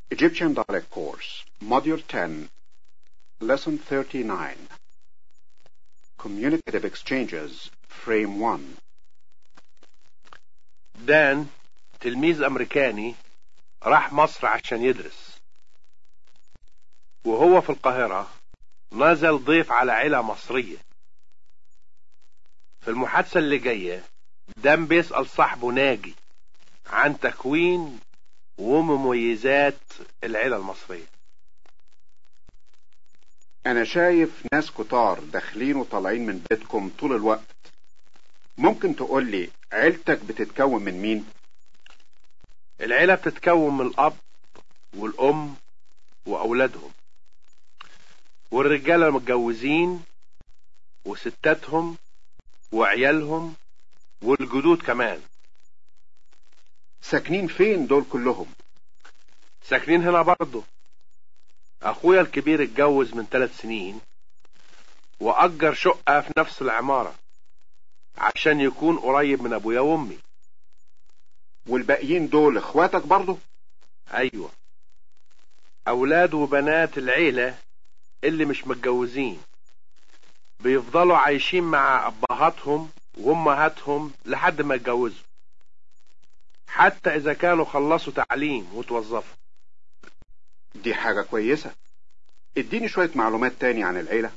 Egyptian Dialect Course, Module 10, Lesson 39, Communicative Exchanges, Frame 1. دان تلميذ أمريكاني راح مصر عشان يدرس، وهو في القاهرة نزل ضيف على عيلة مصرية. في المحادثة اللي جاية دان بيسأل صاحبه ناجي عن تكوين ومميزات العيلة المصرية. أنا شايف ناس كتار داخلين وطالعين من بيتكم طول الوقت. ممكن تقول لي عيلتك بتتكون من مين؟ العيلة بتتكون من الأب والأم وأولادهم، والرجالة متجوزين وستاتهم وعيالهم والجدود كمان. ساكنين فين دول كلهم؟ ساكنين هنا برضه. أخويا الكبير اتجوز من 3 سنين وأجر شقة في نفس العمارة عشان يكون قريب من أبويا وأمي. والباقيين دول اخواتك برضه؟ أيوة، أولاد وبنات العيلة اللي مش متجوزين بيفضلوا عايشين مع أبهاتهم وأمهاتهم لحد ما يتجوزوا، حتى إذا كانوا خلصوا تعليم وتوظفوا. دي حاجة كويسة. اديني شوية معلومات تاني عن العيلة.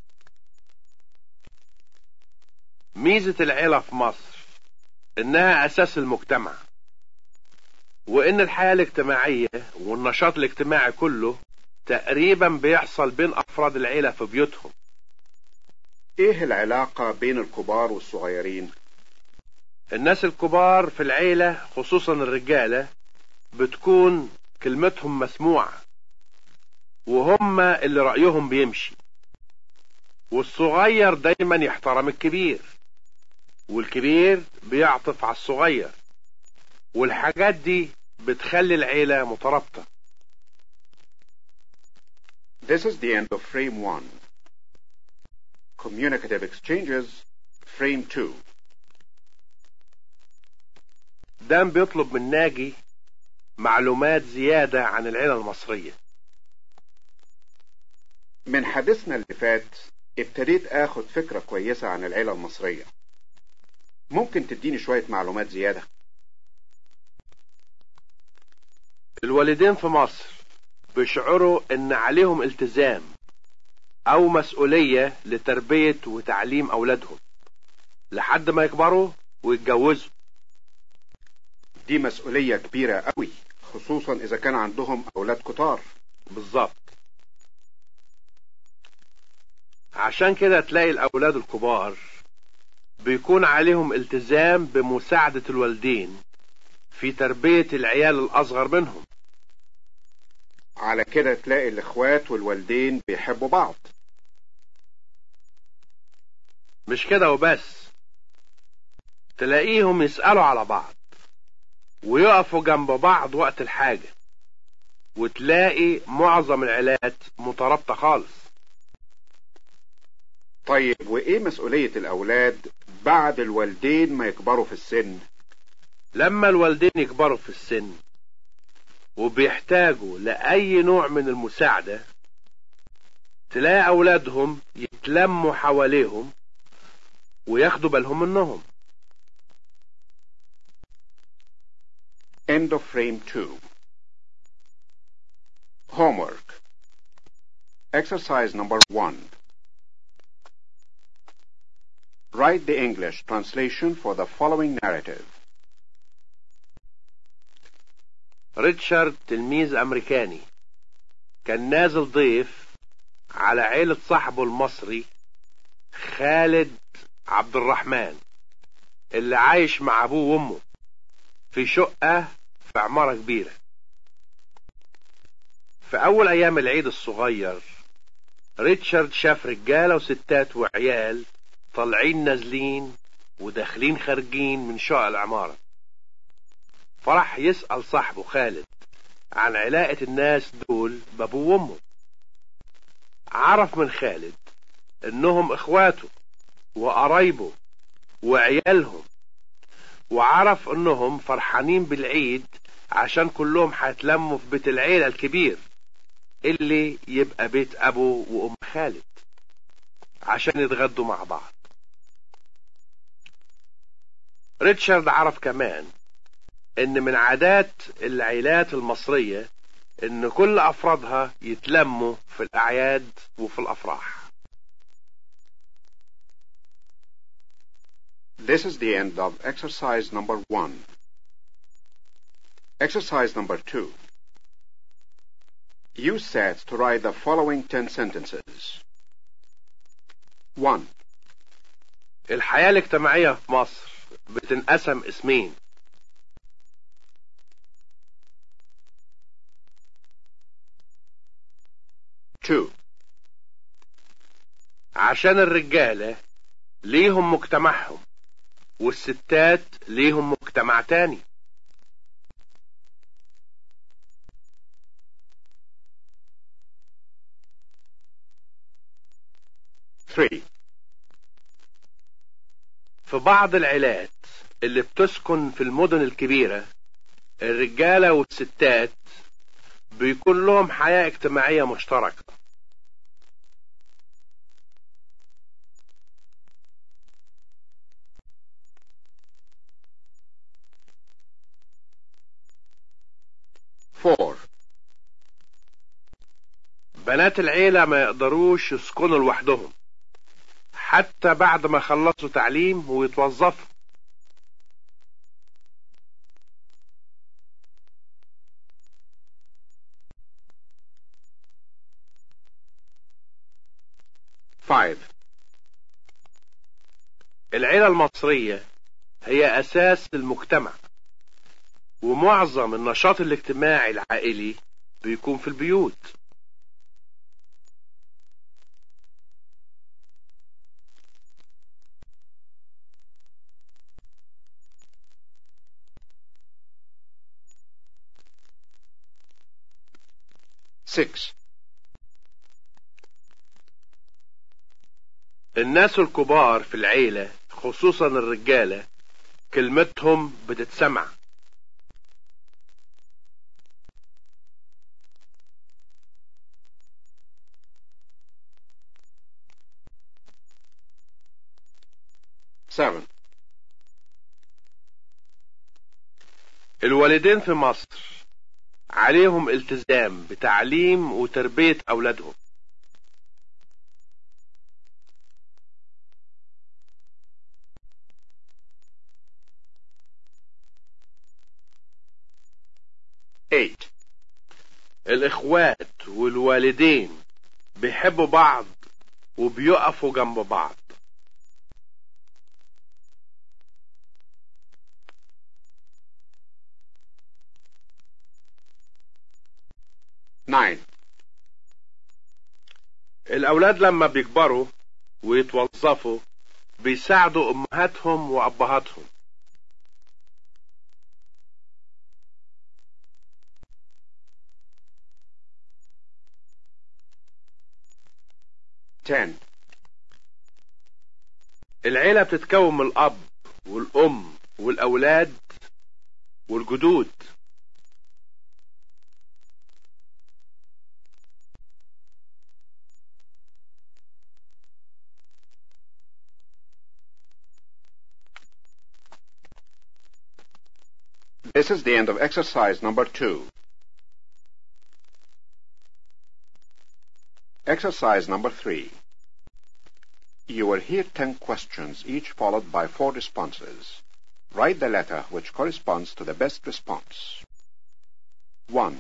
ميزة العيلة في مصر إنها أساس المجتمع، وإن الحياة الاجتماعية والنشاط الاجتماعي كله تقريبا بيحصل بين أفراد العيلة في بيوتهم. ايه العلاقة بين الكبار والصغيرين؟ الناس الكبار في العيلة خصوصا الرجالة بتكون كلمتهم مسموعة، وهم اللي رأيهم بيمشي. والصغير دايما يحترم الكبير، والكبير بيعطف على الصغير، والحاجات دي بتخلي العيلة مترابطة. This is the end of Frame 1. Communicative Exchanges, Frame 2. دان بيطلب من ناجي معلومات زيادة عن العيلة المصرية. من حديثنا اللي فات ابتديت اخد فكرة كويسة عن العيلة المصرية. ممكن تديني شوية معلومات زيادة؟ الوالدين في مصر بيشعروا ان عليهم التزام او مسؤولية لتربية وتعليم اولادهم لحد ما يكبروا ويتجوزوا. دي مسؤولية كبيرة قوي، خصوصا اذا كان عندهم اولاد كتار. بالظبط. عشان كده تلاقي الاولاد الكبار بيكون عليهم التزام بمساعدة الوالدين في تربية العيال الاصغر منهم. على كده تلاقي الاخوات والوالدين بيحبوا بعض. مش كده وبس، تلاقيهم يسألوا على بعض ويقفوا جنب بعض وقت الحاجة، وتلاقي معظم العائلات مترابطة خالص. طيب وايه مسؤولية الاولاد بعد الوالدين ما يكبروا في السن؟ لما الوالدين يكبروا في السن وبيحتاجوا لأي نوع من المساعدة، تلاقي أولادهم يتلموا حواليهم وياخدوا بالهم منهم. End of Frame 2. Homework. Exercise number 1. Write the English translation for the following narrative. ريتشارد تلميذ أمريكاني كان نازل ضيف على عيلة صاحبه المصري خالد عبد الرحمن اللي عايش مع أبوه وأمه في شقة في عمارة كبيرة. في أول أيام العيد الصغير ريتشارد شاف رجالة وستات وعيال طالعين نازلين وداخلين خارجين من شقق العمارة، فرح يسأل صاحبه خالد عن علاقة الناس دول بابوه وامه. عرف من خالد انهم اخواته وقرايبه وعيالهم، وعرف انهم فرحانين بالعيد عشان كلهم هيتلموا في بيت العيلة الكبير اللي يبقى بيت أبو وأم خالد عشان يتغدوا مع بعض. ريتشارد عرف كمان إن من عادات العائلات المصرية إن كل أفرادها يتلموا في الأعياد وفي الأفراح. This is the end of exercise number 1. Exercise number 2. Use sets to write the following 10 sentences. 1. الحياة الاجتماعية في مصر بتنقسم اسمين. 2. عشان الرجالة ليهم مجتمعهم والستات ليهم مجتمع تاني. 3. في بعض العائلات اللي بتسكن في المدن الكبيرة الرجالة والستات بيكون لهم حياة اجتماعية مشتركة. 4. بنات العيلة ما يقدروش يسكنوا لوحدهم حتى بعد ما خلصوا تعليم ويتوظفوا. 5. العيلة المصرية هي أساس المجتمع ومعظم النشاط الاجتماعي العائلي بيكون في البيوت. 6. الناس الكبار في العيلة خصوصا الرجالة كلمتهم بتتسمع. 7. الوالدين في مصر عليهم التزام بتعليم وتربية أولادهم. 8. الإخوات والوالدين بيحبوا بعض وبيقفوا جنب بعض. 9. الأولاد لما بيكبروا ويتوظفوا بيساعدوا أمهاتهم وأبهاتهم. 10. العيلة بتتكون من الأب والأم والأولاد والجدود. 'This is the end of exercise number 2. Exercise number 3. You will hear 10 questions, each followed by 4 responses. Write the letter which corresponds to the best response. 1.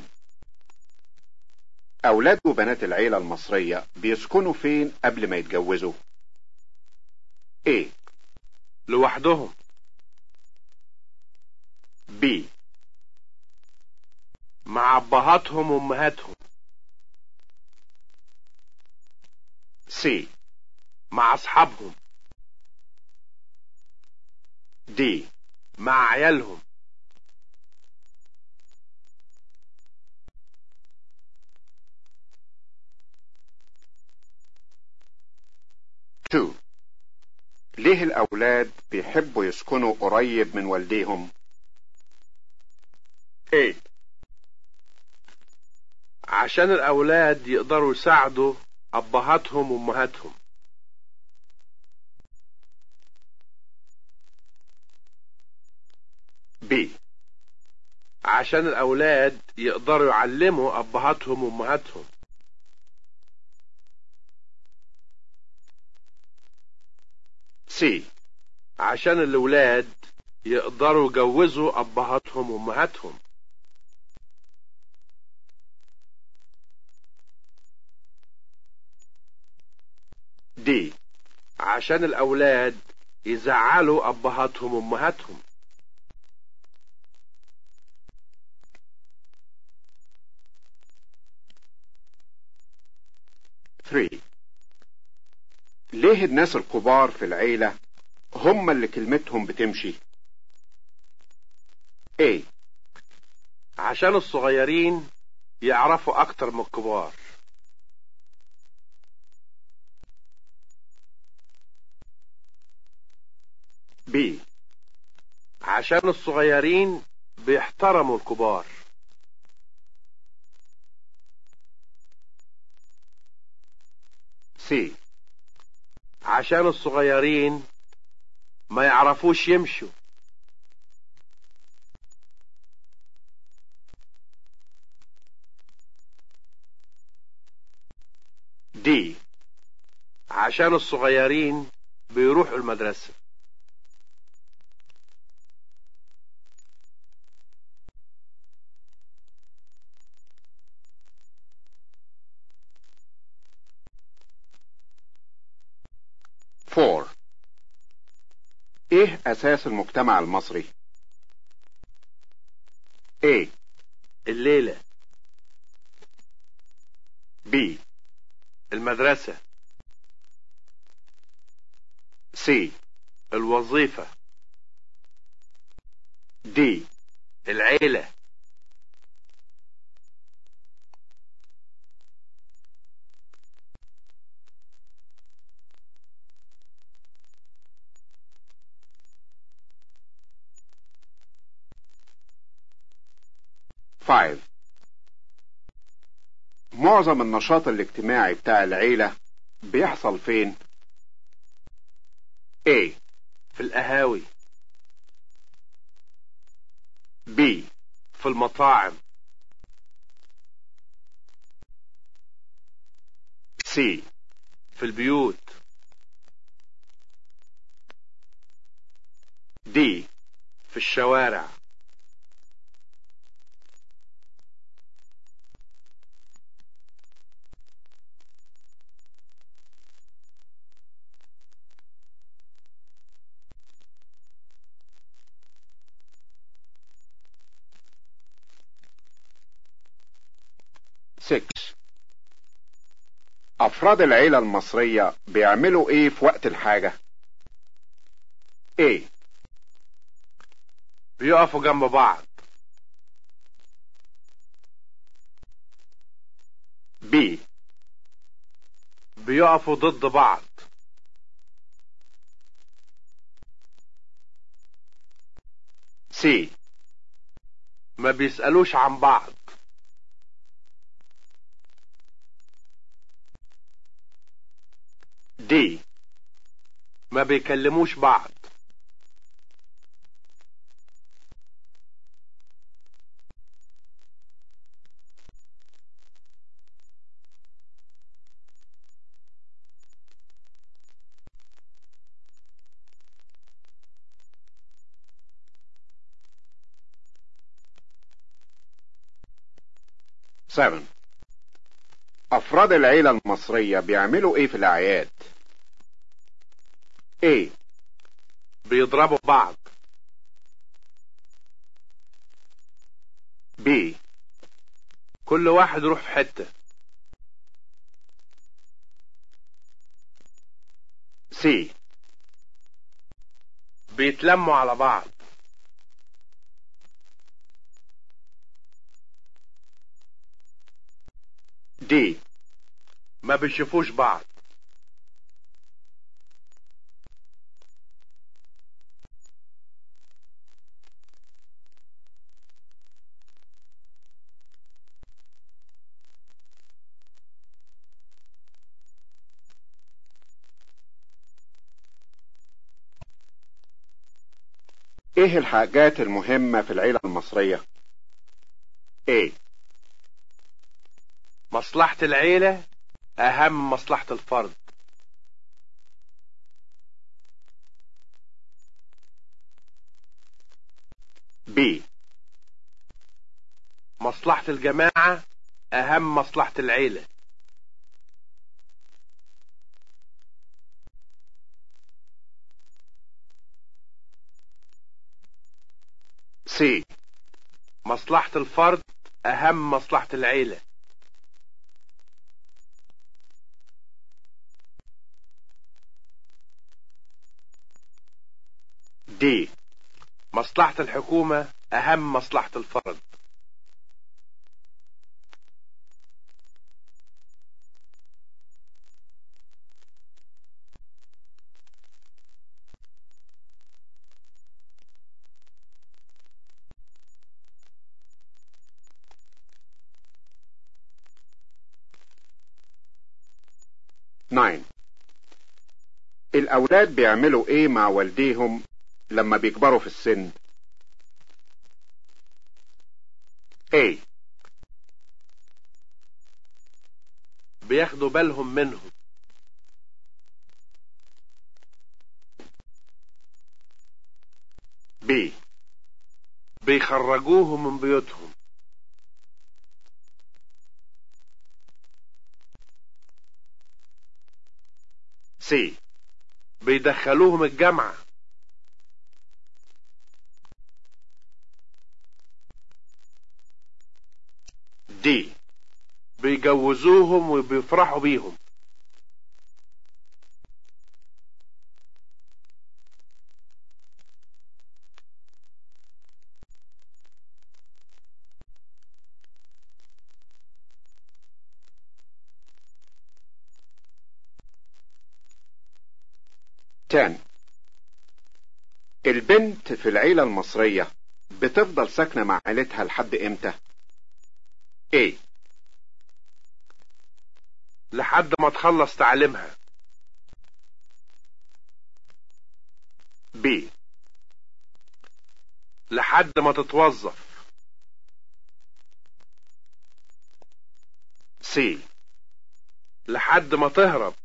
أولاد وبنات العيلة المصرية بيسكنوا فين قبل ما يتجوزوا؟ A. لوحدهم. B. مع أبهاتهم وأمهاتهم. C. مع أصحابهم. D. مع عيالهم. 2. ليه الأولاد بيحبوا يسكنوا قريب من والديهم؟ A. عشان الأولاد يقدروا يساعدوا أبهاتهم وأمهاتهم. B. عشان الأولاد يقدروا يعلموا أبهاتهم وأمهاتهم. C. عشان الأولاد يقدروا يجوزوا أبهاتهم وأمهاتهم. D. عشان الأولاد يزعلوا أبهاتهم وأمهاتهم. Three. ليه الناس الكبار في العيلة هم اللي كلمتهم بتمشي؟ A. عشان الصغيرين يعرفوا أكتر من الكبار. B. عشان الصغيرين بيحترموا الكبار. C. عشان الصغيرين ما يعرفوش يمشوا. D. عشان الصغيرين بيروحوا المدرسة. Four. ايه اساس المجتمع المصري؟ A. الليلة. B. المدرسة. C. الوظيفة. D. العيلة. Five. معظم النشاط الاجتماعي بتاع العيلة بيحصل فين؟ A. في القهاوي. B. في المطاعم. C. في البيوت. D. في الشوارع. Six. افراد العيلة المصرية بيعملوا ايه في وقت الحاجة؟ A. بيقفوا جنب بعض. B. بيقفوا ضد بعض. C. ما بيسألوش عن بعض. D. ما بيكلموش بعض. Seven. افراد العيلة المصرية بيعملوا ايه في الاعياد؟ A. بيضربوا بعض. B. كل واحد يروح في حتة. C. بيتلموا على بعض. D. ما بيشوفوش بعض. ايه الحاجات المهمة في العيلة المصرية؟ A. مصلحة العيلة أهم من مصلحة الفرد. B. مصلحة الجماعة أهم من مصلحة العيلة. C. مصلحة الفرد أهم من مصلحة العيلة. D. مصلحة الحكومة أهم من مصلحة الفرد. Nine. الأولاد بيعملوا إيه مع والديهم لما بيكبروا في السن؟ A. بياخدوا بالهم منهم. B. بيخرجوهم من بيوتهم. C. بيدخلوهم الجامعة. D. بيجوزوهم وبيفرحوا بيهم. Ten. البنت في العيلة المصرية بتفضل ساكنة مع عيلتها لحد امتى؟ A. لحد ما تخلص تعليمها. B. لحد ما تتوظف. C. لحد ما تهرب.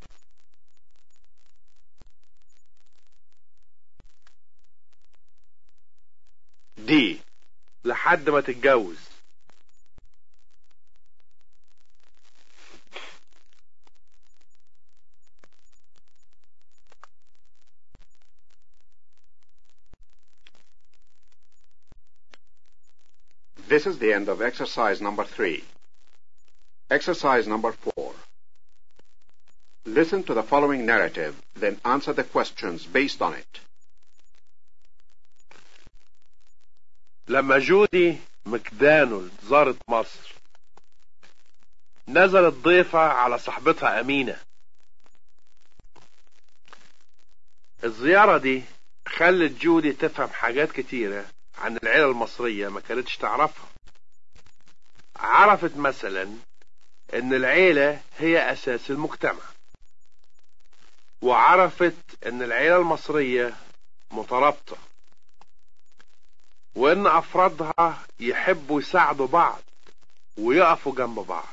D. لحد ما تتجوز. This is the end of exercise number 3. Exercise number 4. Listen to the following narrative, then answer the questions based on it. لما جودي مكدانل زارت مصر نزلت ضيفة على صاحبتها أمينة. الزيارة دي خلت جودي تفهم حاجات كتيرة عن العيلة المصرية ما كانتش تعرفها. عرفت مثلا ان العيلة هي اساس المجتمع، وعرفت ان العيلة المصرية مترابطة، وان افرادها يحبوا يساعدوا بعض ويقفوا جنب بعض.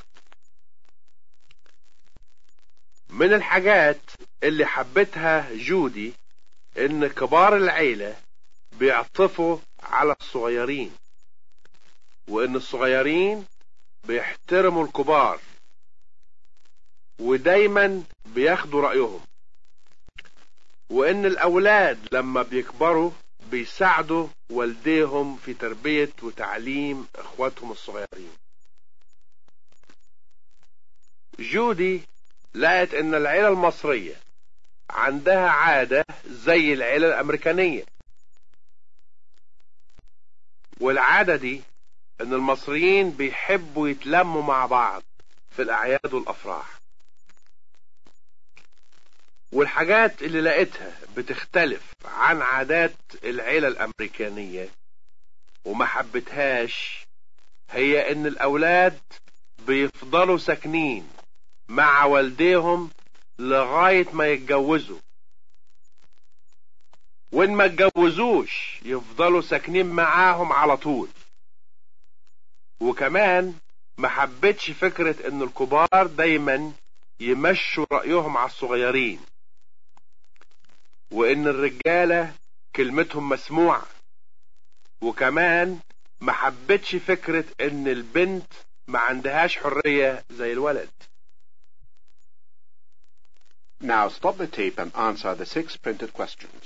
من الحاجات اللي حبتها جودي ان كبار العيلة بيعطفوا على الصغيرين، وان الصغيرين بيحترموا الكبار ودايما بياخدوا رأيهم، وان الاولاد لما بيكبروا بيساعدوا والديهم في تربية وتعليم اخواتهم الصغيرين. جودي لقت ان العيلة المصرية عندها عادة زي العيلة الامريكانية، والعادة دي ان المصريين بيحبوا يتلموا مع بعض في الاعياد والافراح. والحاجات اللي لقيتها بتختلف عن عادات العيلة الامريكانية وما حبتهاش هي ان الاولاد بيفضلوا ساكنين مع والديهم لغاية ما يتجوزوا، وإن ما اتجوزوش يفضلوا ساكنين معاهم على طول. وكمان ما حبتش فكرة إن الكبار دايما يمشوا رأيهم على الصغيرين، وإن الرجالة كلمتهم مسموعة. وكمان ما حبتش فكرة إن البنت ما عندهاش حرية زي الولد. Now stop the tape and answer the 6 printed questions.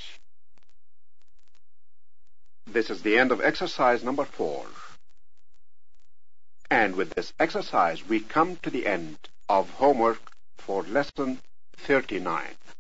This is the end of exercise number 4. And with this exercise, we come to the end of homework for lesson 39.